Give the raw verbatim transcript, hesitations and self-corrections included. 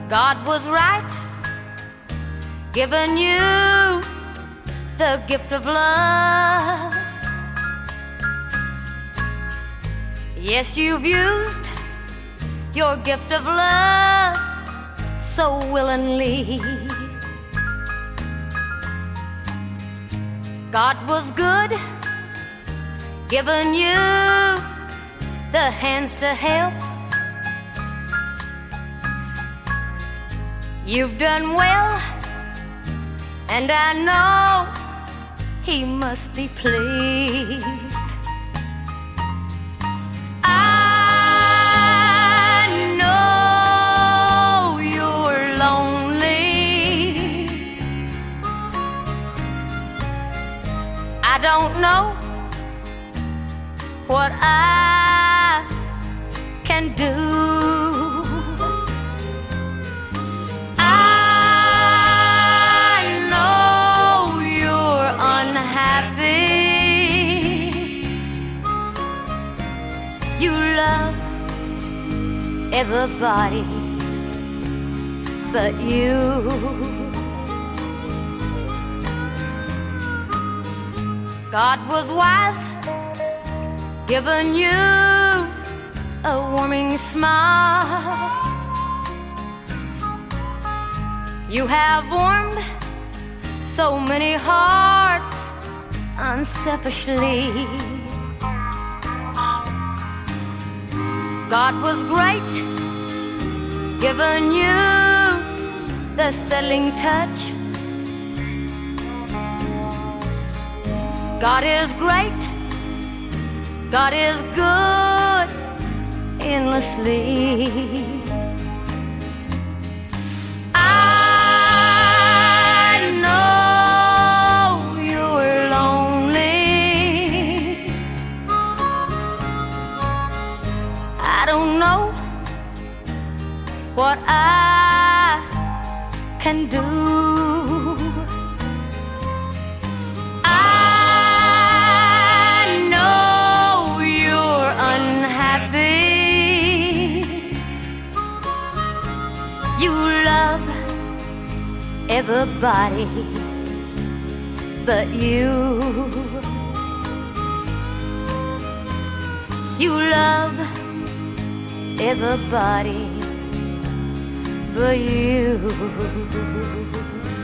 God was right, giving you the gift of love. Yes, you've used your gift of love so willingly. God was good, giving you the hands to help. You've done well, and I know He must be pleased. I know you're lonely. I don't know what I can do. Everybody but you. God was wise, giving you a warming smile. You have warmed so many hearts unselfishly. God was great, giving you the settling touch. God is great, God is good endlessly. I know you're lonely. I don't know what I can do. I know you're unhappy. You love everybody but you. You love everybody but you.